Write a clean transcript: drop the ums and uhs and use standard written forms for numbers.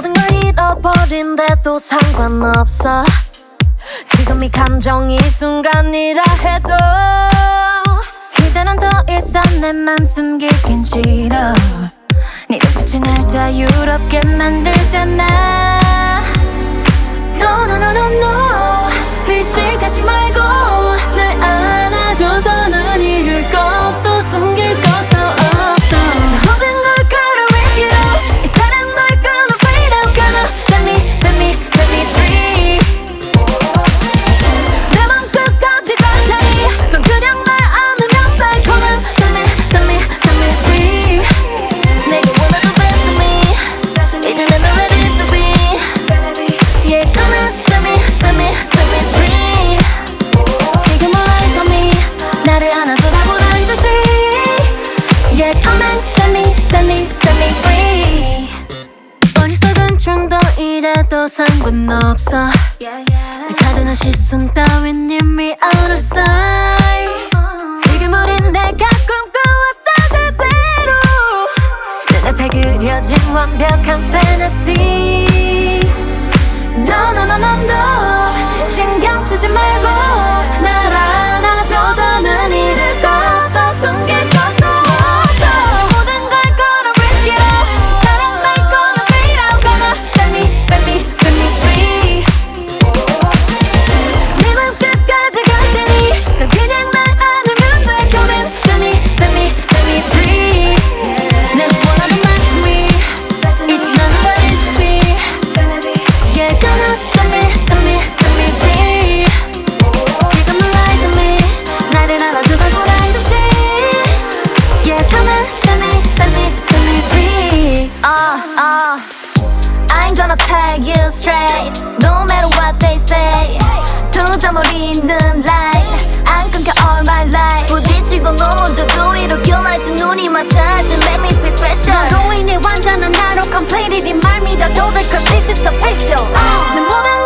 모든 걸 잃어버린데도 상관없어. 지금 이 감정이 순간이라 해도 이제는 더 이상 내 맘 숨기긴 싫어. 네 눈빛이 날 자유롭게 만들잖아. No no no no no, 의식하지 말고 날 안아줘. 더는 잃을 것도 숨길 것도 없어. 모든 걸 걸어 risk it all. 이 사랑 널 gonna fade out. Gonna set me, set me, set me free. 내 맘 끝까지 갈 테니 넌 그냥 날 안으면 돼. Gonna set me, set me, set me free. 내가 원하는 best of me. 이제 난 ready to be. Yeah, gonna set me, set me, set me free. 지금 eyes on me. 나를 안아줘라고란 듯이. Yeah, come and set me, set me, set me free. 어리석은 충동이라도 상관없어. 내 가득한 시선 따윈 이미 out of sight. 지금 우린 내가 꿈꿔왔던 그대로 눈앞에 그려진 완벽한 fantasy. No no no no no, 신경 쓰지 말고 날 안아줘. 더는 잃을 것도 숨길 것도 없어. 모든 걸 걸어 risk it all. 사랑 날 gonna fade out. Gonna set me, set me, set me free. 네 맘 끝까지 갈 테니 넌 그냥 날 안으면 돼. Come and set me, set me, set me free. 내 원하는 best of me. 이제 난 ready to be. Yeah, gonna set me, set me, set me free. 지금 eyes on me. 나를 안아줘라고란 듯이. Yeah, come and set me, set me, set me free. I ain't gonna tell you straight, no matter what they say. 두 점을 잇는 line 안 끊겨 all my life. 부딪히고 넘어져도 이렇게 날지 눈이 맞닿아. To make me feel special. 너로 인해 완전한 나로 completely 네 말 믿어도 돼. Cause this is official. 내 모든